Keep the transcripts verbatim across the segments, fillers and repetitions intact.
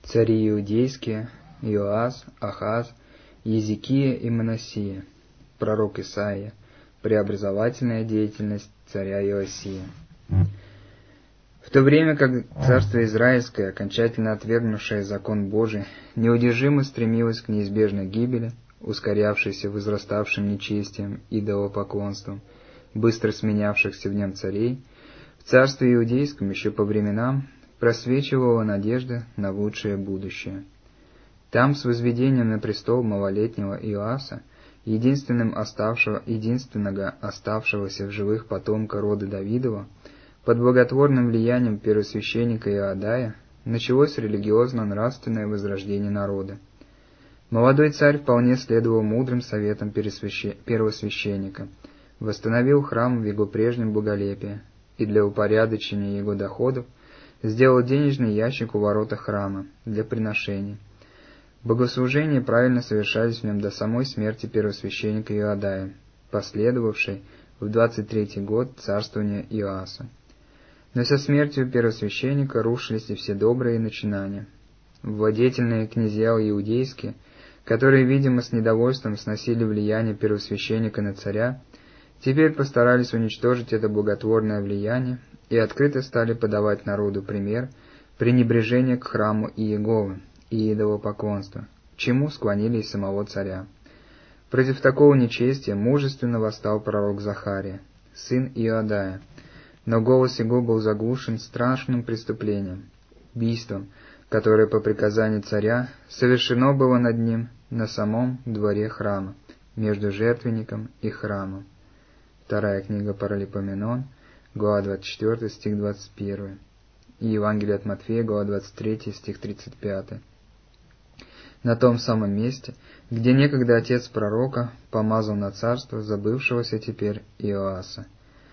Цари иудейские: Иоас, Ахаз, Езекия и Манассия. Пророк Исаия. Преобразовательная деятельность царя Иосия. В то время как царство Израильское, окончательно отвергнувшее закон Божий, неудержимо стремилось к неизбежной гибели, ускорявшейся возраставшим нечестием и идолопоклонством, быстро сменявшихся в нем царей, в царстве иудейском еще по временам просвечивала надежда на лучшее будущее. Там с возведением на престол малолетнего Иоаса, единственным оставшего, единственного оставшегося в живых потомка рода Давидова, под благотворным влиянием первосвященника Иоадая, началось религиозно-нравственное возрождение народа. Молодой царь вполне следовал мудрым советам первосвященника, восстановил храм в его прежнем благолепии и для упорядочения его доходов сделал денежный ящик у ворота храма для приношений. Богослужения правильно совершались в нем до самой смерти первосвященника Иоадая, последовавшей в двадцать третий год царствования Иоаса. Но со смертью первосвященника рушились и все добрые начинания. Владетельные князья иудейские, которые, видимо, с недовольством сносили влияние первосвященника на царя, теперь постарались уничтожить это благотворное влияние и открыто стали подавать народу пример пренебрежения к храму Иеговы и идолопоклонства, к чему склонили и самого царя. Против такого нечестия мужественно восстал пророк Захария, сын Иоадая, но голос его был заглушен страшным преступлением, убийством, которое по приказанию царя совершено было над ним на самом дворе храма, между жертвенником и храмом. Вторая книга Паралипоменон, глава двадцать четвёртая, стих двадцать первый, и Евангелие от Матфея, глава двадцать третья, стих тридцать пятый. На том самом месте, где некогда отец пророка помазал на царство забывшегося теперь Иоаса.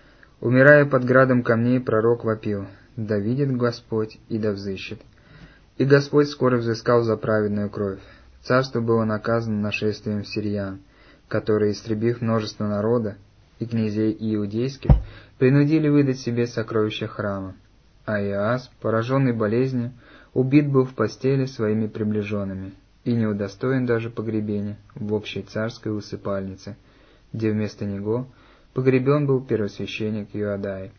Умирая под градом камней, пророк вопил: «Да видит Господь и да взыщет». И Господь скоро взыскал за праведную кровь. Царство было наказано нашествием сириян, которые, истребив множество народа и князей иудейских, принудили выдать себе сокровища храма. А Иоас, пораженный болезнью, убит был в постели своими приближенными и не удостоен даже погребения в общей царской усыпальнице, где вместо него погребен был первосвященник Иоадай.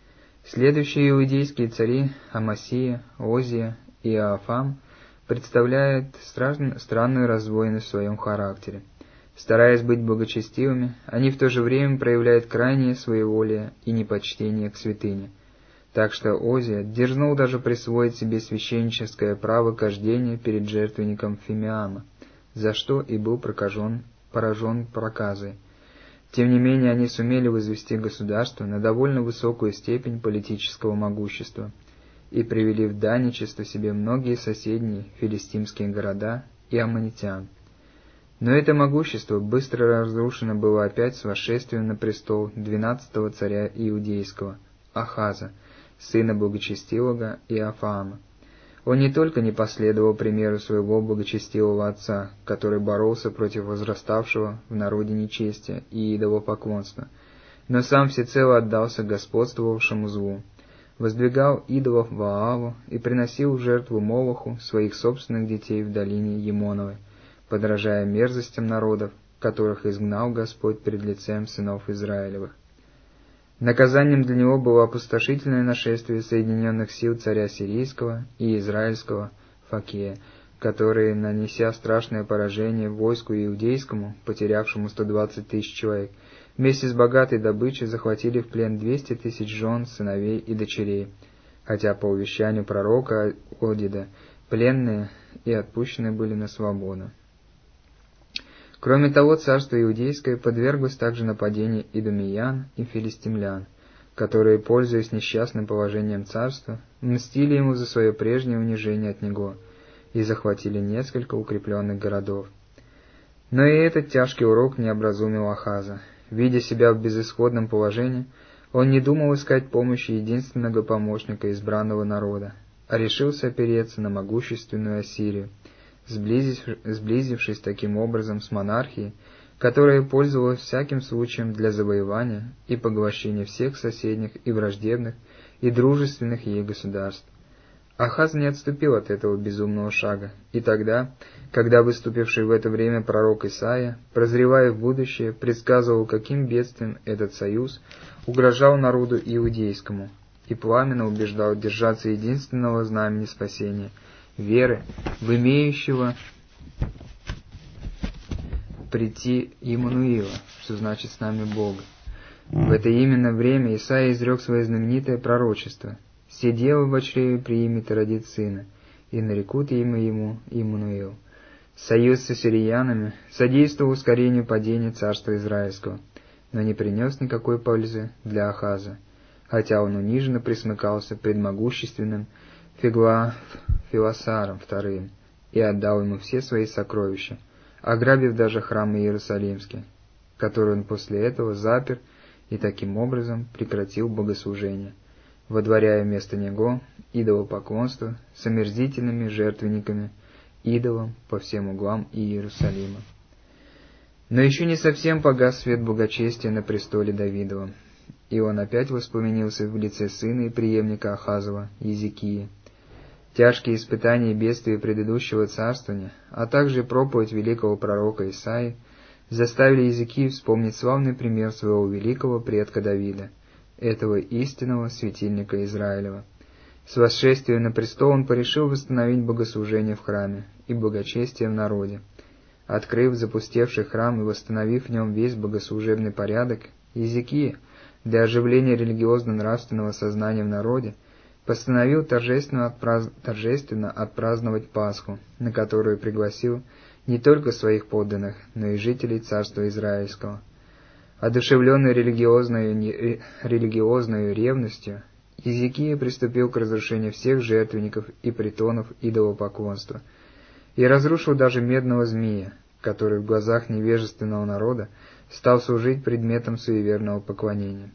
Следующие иудейские цари Амасия, Озия и Иоафам представляют странную раздвоенность в своем характере. Стараясь быть благочестивыми, они в то же время проявляют крайнее своеволие и непочтение к святыне. Так что Озия дерзнул даже присвоить себе священническое право кождения перед жертвенником Фимиама, за что и был прокажен, поражен проказой. Тем не менее, они сумели возвести государство на довольно высокую степень политического могущества и привели в данничество себе многие соседние филистимские города и аммонитян. Но это могущество быстро разрушено было опять с восшествием на престол двенадцатого царя иудейского, Ахаза, сына благочестивого Иоафаама. Он не только не последовал примеру своего благочестивого отца, который боролся против возраставшего в народе нечестия и идолопоклонства, но сам всецело отдался господствовавшему злу, воздвигал идолов Ваалу и приносил в жертву Молоху своих собственных детей в долине Емоновой, подражая мерзостям народов, которых изгнал Господь пред лицем сынов Израилевых. Наказанием для него было опустошительное нашествие соединенных сил царя сирийского и израильского Факея, которые, нанеся страшное поражение войску иудейскому, потерявшему сто двадцать тысяч человек, вместе с богатой добычей захватили в плен двести тысяч жен, сыновей и дочерей, хотя по увещанию пророка Одида пленные и отпущенные были на свободу. Кроме того, царство иудейское подверглось также нападению идумеян и филистимлян, которые, пользуясь несчастным положением царства, мстили ему за свое прежнее унижение от него и захватили несколько укрепленных городов. Но и этот тяжкий урок не образумил Ахаза. Видя себя в безысходном положении, он не думал искать помощи единственного помощника избранного народа, а решился опереться на могущественную Ассирию, сблизившись таким образом с монархией, которая пользовалась всяким случаем для завоевания и поглощения всех соседних и враждебных и дружественных ей государств. Ахаз не отступил от этого безумного шага, и тогда, когда выступивший в это время пророк Исаия, прозревая в будущее, предсказывал, каким бедствием этот союз угрожал народу иудейскому, и пламенно убеждал держаться единственного знамени спасения — веры в имеющего прийти Иммануила, что значит «с нами Бога». В это именно время Исаия изрек свое знаменитое пророчество: «Се девы в чреве приимет и родит сына, и нарекут имя ему Иммануил». Союз с ассириянами содействовал ускорению падения царства Израильского, но не принес никакой пользы для Ахаза, хотя он униженно присмыкался пред могущественным Фигла Филосаром вторым и отдал ему все свои сокровища, ограбив даже храм Иерусалимский, который он после этого запер и таким образом прекратил богослужение, водворяя вместо него идолопоклонство с омерзительными жертвенниками идолам по всем углам Иерусалима. Но еще не совсем погас свет благочестия на престоле Давидова, и он опять воспламенился в лице сына и преемника Ахазова, Иезекии. Тяжкие испытания и бедствия предыдущего царствования, а также проповедь великого пророка Исаии заставили Иезекию вспомнить славный пример своего великого предка Давида, этого истинного светильника Израилева. С восшествием на престол он порешил восстановить богослужение в храме и благочестие в народе. Открыв запустевший храм и восстановив в нем весь богослужебный порядок, Иезекия, для оживления религиозно-нравственного сознания в народе, постановил торжественно, отпраз... торжественно отпраздновать Пасху, на которую пригласил не только своих подданных, но и жителей царства Израильского. Одушевленный религиозной, религиозной ревностью, Иезекия приступил к разрушению всех жертвенников и притонов идолопоклонства и разрушил даже медного змея, который в глазах невежественного народа стал служить предметом суеверного поклонения.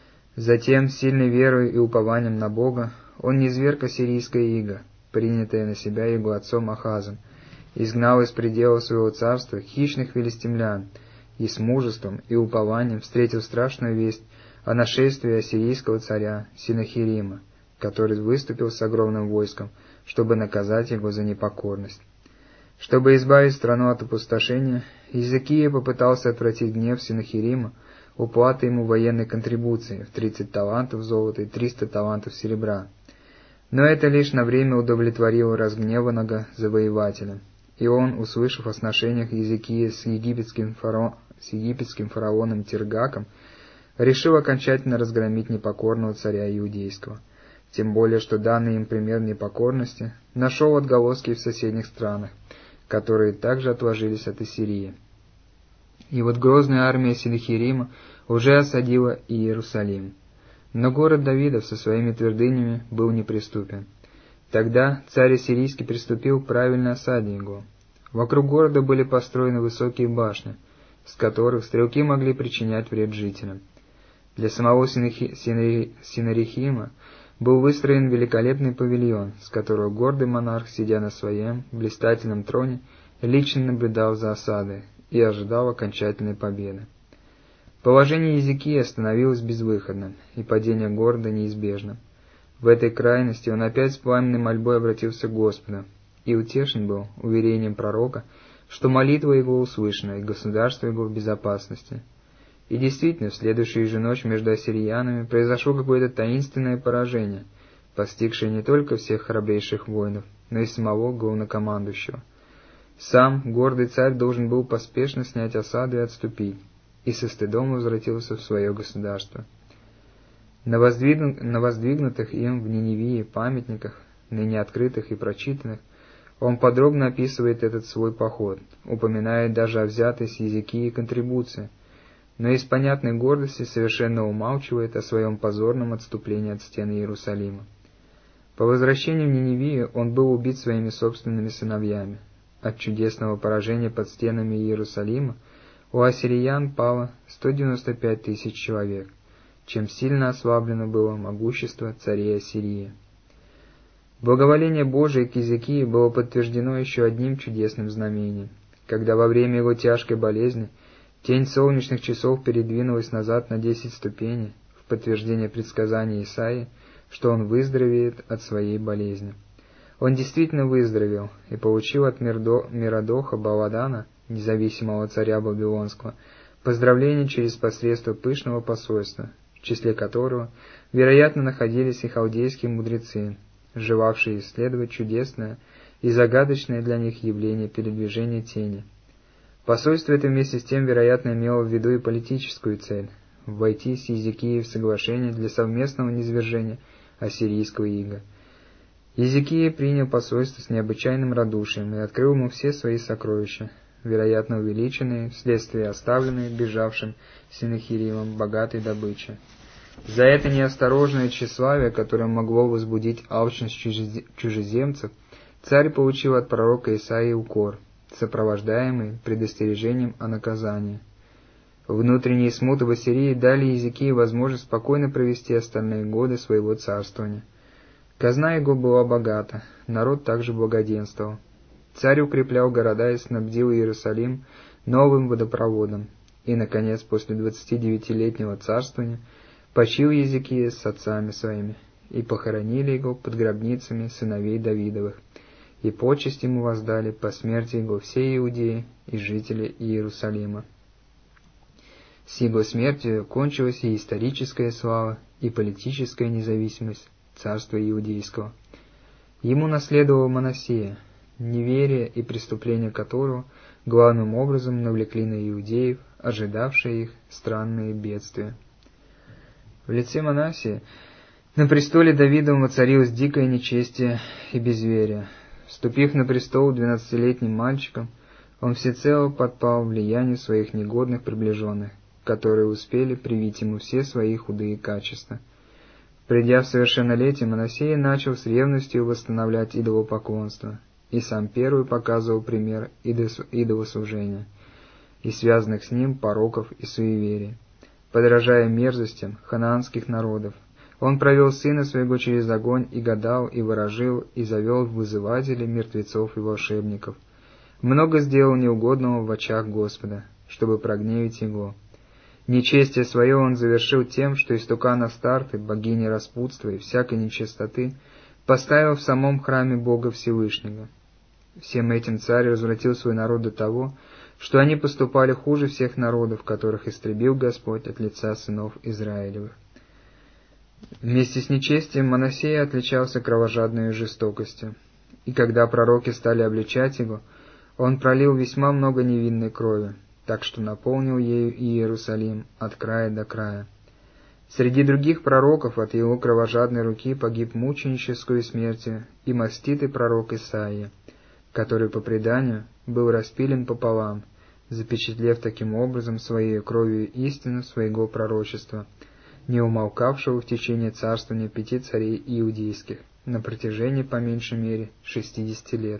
Затем, сильной верой и упованием на Бога, он низверг ассирийское иго, принятое на себя его отцом Ахазом, изгнал из предела своего царства хищных филистимлян и с мужеством и упованием встретил страшную весть о нашествии ассирийского царя Синахирима, который выступил с огромным войском, чтобы наказать его за непокорность. Чтобы избавить страну от опустошения, Иезекия попытался отвратить гнев Синахирима уплатой ему военной контрибуции в тридцать талантов золота и триста талантов серебра. Но это лишь на время удовлетворило разгневанного завоевателя, и он, услышав о сношениях Иезекии с египетским, фаро... с египетским фараоном Тиргаком, решил окончательно разгромить непокорного царя иудейского, тем более что данный им пример непокорности нашел отголоски в соседних странах, которые также отложились от Ассирии. И вот грозная армия Синахирима уже осадила Иерусалим. Но город Давидов со своими твердынями был неприступен. Тогда царь ассирийский приступил к правильной осаде его. Вокруг города были построены высокие башни, с которых стрелки могли причинять вред жителям. Для самого Синахи... Синахи... Синарихима был выстроен великолепный павильон, с которого гордый монарх, сидя на своем блистательном троне, лично наблюдал за осадой и ожидал окончательной победы. Положение Иезекии становилось безвыходным, и падение города неизбежно. В этой крайности он опять с пламенной мольбой обратился к Господу, и утешен был уверением пророка, что молитва его услышана, и государство его в безопасности. И действительно, в следующую же ночь между ассириянами произошло какое-то таинственное поражение, постигшее не только всех храбрейших воинов, но и самого главнокомандующего. Сам гордый царь должен был поспешно снять осаду и отступить, и со стыдом возвратился в свое государство. На, воздвигну... на воздвигнутых им в Ниневии памятниках, ныне открытых и прочитанных, он подробно описывает этот свой поход, упоминает даже о взятой с Иезекии контрибуции, но из понятной гордости совершенно умалчивает о своем позорном отступлении от стен Иерусалима. По возвращению в Ниневию он был убит своими собственными сыновьями. От чудесного поражения под стенами Иерусалима у ассириян пало сто девяносто пять тысяч человек, чем сильно ослаблено было могущество царей Ассирии. Благоволение Божие к Иезекии было подтверждено еще одним чудесным знамением, когда во время его тяжкой болезни тень солнечных часов передвинулась назад на десять ступеней в подтверждение предсказания Исаии, что он выздоровеет от своей болезни. Он действительно выздоровел и получил от Мирдо, Миродоха Баладана, независимого царя Вавилонского, поздравления через посредство пышного посольства, в числе которого, вероятно, находились и халдейские мудрецы, желавшие исследовать чудесное и загадочное для них явление передвижения тени. Посольство это вместе с тем, вероятно, имело в виду и политическую цель – войти с Езекией в соглашение для совместного низвержения ассирийского ига. Езекия принял посольство с необычайным радушием и открыл ему все свои сокровища, вероятно увеличенные вследствие оставленной бежавшим Сенахеримом богатой добычи. За это неосторожное тщеславие, которое могло возбудить алчность чужеземцев, царь получил от пророка Исаии укор, сопровождаемый предостережением о наказании. Внутренние смуты в Ассирии дали Езекии возможность спокойно провести остальные годы своего царствования. Казна его была богата, народ также благоденствовал. Царь укреплял города и снабдил Иерусалим новым водопроводом, и, наконец, после двадцатидевятилетнего царствования почил Езекия с отцами своими, и похоронили его под гробницами сыновей Давидовых, и почесть ему воздали по смерти его все иудеи и жители Иерусалима. С его смертью кончилась и историческая слава, и политическая независимость царства иудейского. Ему наследовал Манассия, неверие и преступления которого главным образом навлекли на иудеев, ожидавшие их, странные бедствия. В лице Манассия на престоле Давидовом воцарилось дикое нечестие и безверие. Вступив на престол двенадцатилетним мальчиком, он всецело подпал влиянию своих негодных приближенных, которые успели привить ему все свои худые качества. Придя в совершеннолетие, Манассия начал с ревностью восстановлять идолопоклонство, и сам первый показывал пример идолослужения и связанных с ним пороков и суеверий. Подражая мерзостям ханаанских народов, он провел сына своего через огонь и гадал, и ворожил, и завел вызывателей мертвецов и волшебников. Много сделал неугодного в очах Господа, чтобы прогневить его. Нечестие свое он завершил тем, что истукана Астарты, богини распутства и всякой нечистоты, поставил в самом храме Бога Всевышнего. Всем этим царь развратил свой народ до того, что они поступали хуже всех народов, которых истребил Господь от лица сынов Израилевых. Вместе с нечестием Манассия отличался кровожадной жестокостью, и когда пророки стали обличать его, он пролил весьма много невинной крови, так что наполнил ею Иерусалим от края до края. Среди других пророков от его кровожадной руки погиб мученическую смертью и маститый пророк Исаия, который, по преданию, был распилен пополам, запечатлев таким образом своей кровью истину своего пророчества, не умолкавшего в течение царствования пяти царей иудейских на протяжении по меньшей мере шестидесяти лет.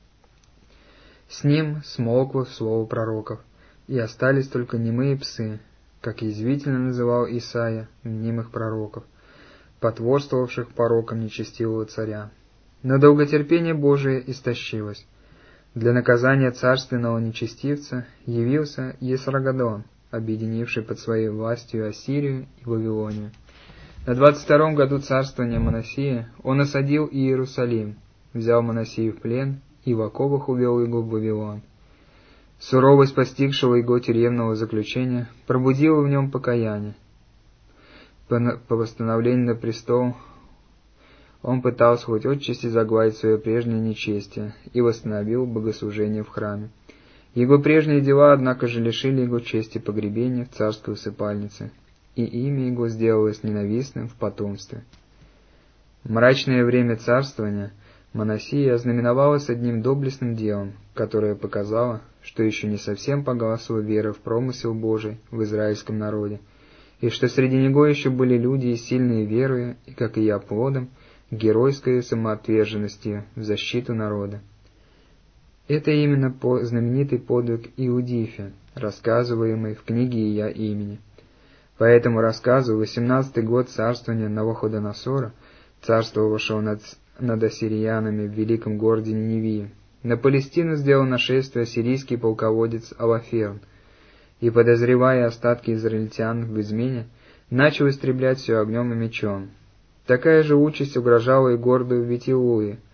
С ним смолкло слово пророков, и остались только немые псы, как язвительно называл Исаия мнимых пророков, потворствовавших порокам нечестивого царя. Но долготерпение Божие истощилось. Для наказания царственного нечестивца явился Есаргадон, объединивший под своей властью Ассирию и Вавилонию. На двадцать втором году царствования Манассии он осадил Иерусалим, взял Манассию в плен и в оковах увел его в Вавилон. Суровость постигшего его тюремного заключения пробудила в нем покаяние. По, по восстановлению на престол он пытался хоть отчасти загладить свое прежнее нечестие и восстановил богослужение в храме. Его прежние дела, однако же, лишили его чести погребения в царской усыпальнице, и имя его сделалось ненавистным в потомстве. Мрачное время царствования Манассии ознаменовалось одним доблестным делом, которое показало, что еще не совсем погасла вера в промысел Божий в израильском народе, и что среди него еще были люди и сильные верою, и, как и я, плодом геройской самоотверженности в защиту народа. Это именно по знаменитый подвиг Иудифи, рассказываемый в книге Ия имени. По этому рассказу восемнадцатый год царствования Навуходоносора, царствовавшего над, над ассириянами в великом городе Ниневии, на Палестину сделал нашествие ассирийский полководец Алаферн, и, подозревая остатки израильтян в измене, начал истреблять все огнем и мечом. Такая же участь угрожала и городу Витилуи,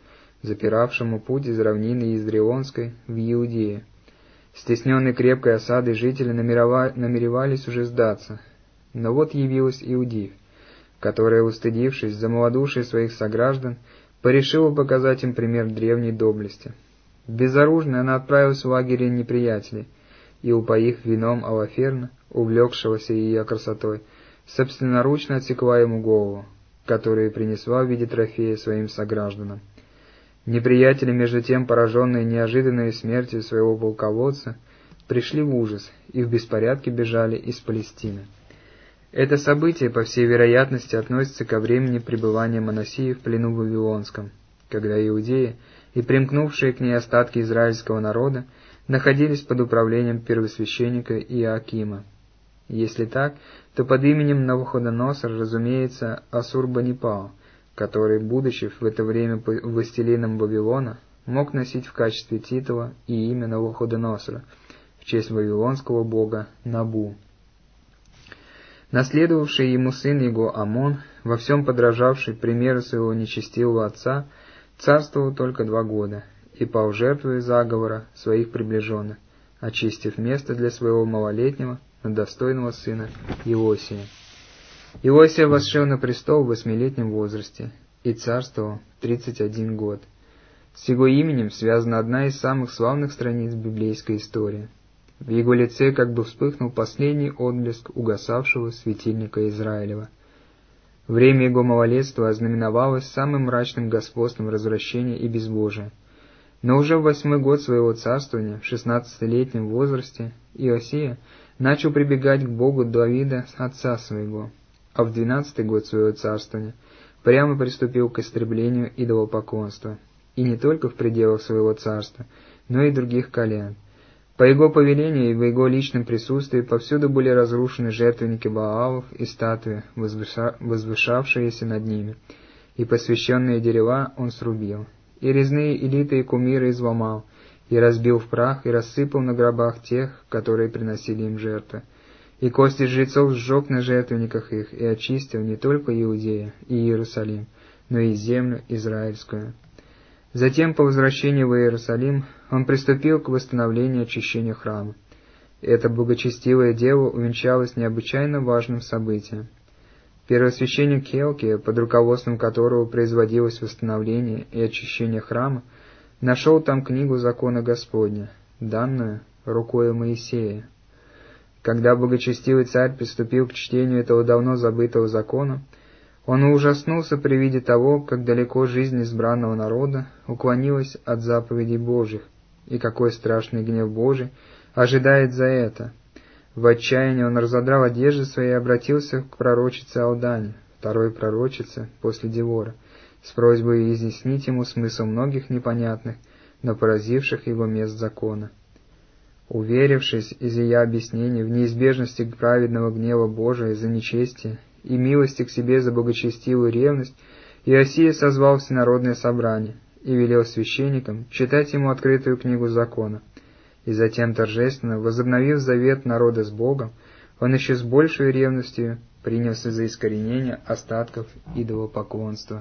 запиравшему путь из равнины Издрионской в Иудею. Стесненные крепкой осадой жители намеревались уже сдаться. Но вот явилась Иудеев, которая, устыдившись за малодушие своих сограждан, порешила показать им пример древней доблести. Безоружная она отправилась в лагерь неприятелей, и, упоив вином Алаферна, увлекшегося ее красотой, собственноручно отсекла ему голову, которую принесла в виде трофея своим согражданам. Неприятели, между тем, пораженные неожиданной смертью своего полководца, пришли в ужас и в беспорядке бежали из Палестины. Это событие, по всей вероятности, относится ко времени пребывания Манасии в плену вавилонском, когда Иудея и примкнувшие к ней остатки израильского народа находились под управлением первосвященника Иоакима. Если так, то под именем Навуходоносор, разумеется, Ассурбанипал, который, будучи в это время властелином Вавилона, мог носить в качестве титула и имя Навуходоносора в честь вавилонского бога Набу. Наследовавший ему сын его Амон, во всем подражавший примеру своего нечестивого отца, царствовал только два года и пал жертвой заговора своих приближенных, очистив место для своего малолетнего, но достойного сына Иосия. Иосия восшел на престол в восьмилетнем возрасте и царствовал тридцать один год. С его именем связана одна из самых славных страниц библейской истории. В его лице как бы вспыхнул последний отблеск угасавшего светильника Израилева. Время его малолетства ознаменовалось самым мрачным господством развращения и безбожия. Но уже в восьмой год своего царствования, в шестнадцатилетнем возрасте, Иосия начал прибегать к Богу Давида, отца своего, а в двенадцатый год своего царствования прямо приступил к истреблению идолопоклонства, и не только в пределах своего царства, но и других колен. По его повелению и в его личном присутствии повсюду были разрушены жертвенники Баалов и статуи, возвышавшиеся над ними, и посвященные дерева он срубил, и резные элиты и кумиры изломал, и разбил в прах, и рассыпал на гробах тех, которые приносили им жертвы, и кости жрецов сжег на жертвенниках их, и очистил не только Иудею и Иерусалим, но и землю израильскую. Затем, по возвращении в Иерусалим, он приступил к восстановлению очищения храма. Это благочестивое дело увенчалось необычайно важным событием. Первосвященник Хелкия, под руководством которого производилось восстановление и очищение храма, нашел там книгу закона Господня, данную рукою Моисея. Когда благочестивый царь приступил к чтению этого давно забытого закона, он ужаснулся при виде того, как далеко жизнь избранного народа уклонилась от заповедей Божьих, и какой страшный гнев Божий ожидает за это. В отчаянии он разодрал одежды свои и обратился к пророчице Алдане, второй пророчице после Девора, с просьбой изъяснить ему смысл многих непонятных, но поразивших его мест закона. Уверившись из ее объяснений в неизбежности праведного гнева Божия за нечестие и милости к себе за благочестивую ревность, Иосия созвал всенародное собрание и велел священникам читать ему открытую книгу закона, и затем торжественно, возобновив завет народа с Богом, он еще с большей ревностью принялся за искоренение остатков идолопоклонства.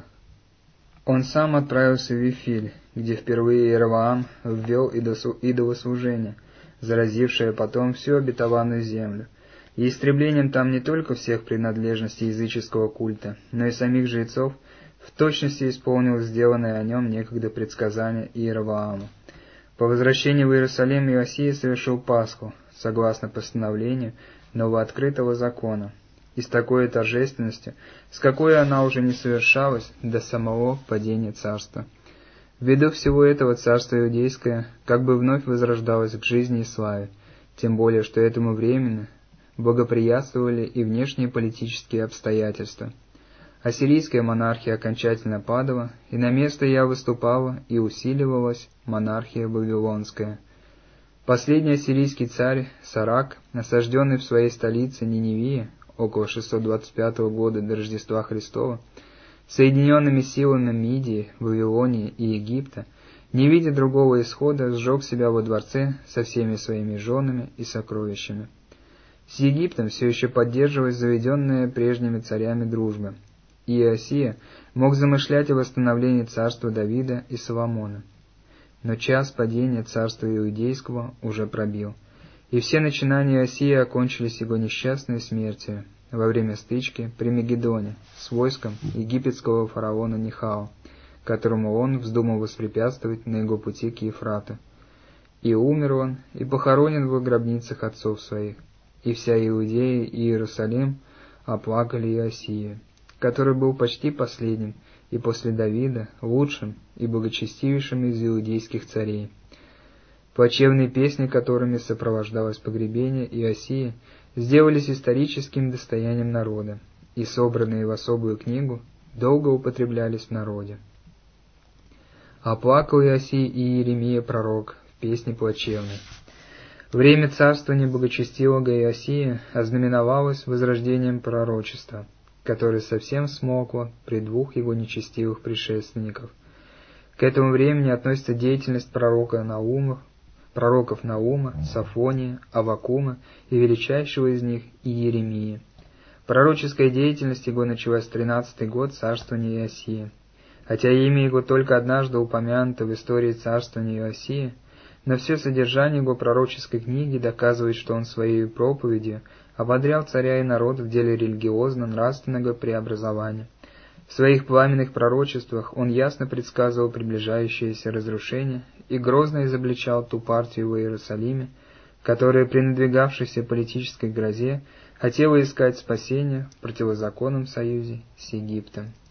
Он сам отправился в Вифиль, где впервые Иеровоам ввел идолослужение, заразившее потом всю обетованную землю, и истреблением там не только всех принадлежностей языческого культа, но и самих жрецов, в точности исполнил сделанное о нем некогда предсказание Иеровоаму. По возвращении в Иерусалим Иосия совершил Пасху, согласно постановлению новооткрытого закона, и с такой торжественностью, с какой она уже не совершалась до самого падения царства. Ввиду всего этого царство иудейское как бы вновь возрождалось к жизни и славе, тем более, что этому временно благоприятствовали и внешние политические обстоятельства. Ассирийская монархия окончательно падала, и на место ее выступала и усиливалась монархия вавилонская. Последний ассирийский царь Сарак, осажденный в своей столице Ниневии около шестьсот двадцать пятого года до Рождества Христова, соединенными силами Мидии, Вавилонии и Египта, не видя другого исхода, сжег себя во дворце со всеми своими женами и сокровищами. С Египтом все еще поддерживалась заведенная прежними царями дружба, и Иосия мог замышлять о восстановлении царства Давида и Соломона. Но час падения царства Иудейского уже пробил, и все начинания Иосии окончились его несчастной смертью во время стычки при Мегидоне с войском египетского фараона Нехао, которому он вздумал воспрепятствовать на его пути к Ефрату. И умер он, и похоронен в гробницах отцов своих, и вся Иудея и Иерусалим оплакали Иосию, который был почти последним, и после Давида лучшим и благочестивейшим из иудейских царей. Плачевные песни, которыми сопровождалось погребение Иосии, сделались историческим достоянием народа, и собранные в особую книгу долго употреблялись в народе. Оплакал Иосий и Иеремия пророк в песне плачевной. Время царствования благочестивого Иосии ознаменовалось возрождением пророчества, которое совсем смолкло при двух его нечестивых предшественников. К этому времени относится деятельность пророка Наума, пророков Наума, Софония, Аввакума и величайшего из них Иеремии. Пророческая деятельность его началась в тринадцатый год царствования Иосии. Хотя имя его только однажды упомянуто в истории царствования Иосии, но все содержание его пророческой книги доказывает, что он своей проповедью ободрял царя и народ в деле религиозно-нравственного преобразования. В своих пламенных пророчествах он ясно предсказывал приближающееся разрушение и грозно изобличал ту партию в Иерусалиме, которая при надвигавшейся политической грозе хотела искать спасения в противозаконном союзе с Египтом.